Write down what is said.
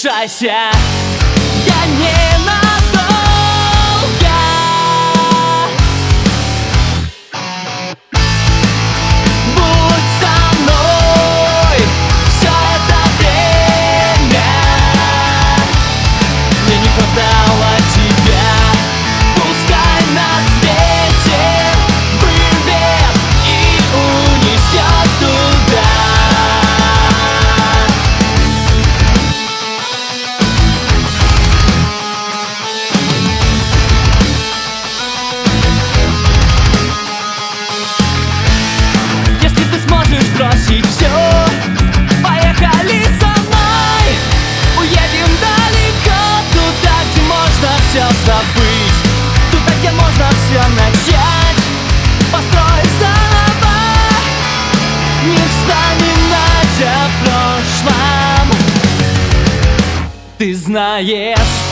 решайся, я ненадолго. Будь со мной все это время. Мне не хватало тебя. Пускай на свете вырвет и унесет туда. Если ты сможешь бросить все, поехали со мной. Уедем далеко, туда, где можно все забыть, туда, где можно все начать, построить заново, не вспоминать о прошлом. Ты знаешь,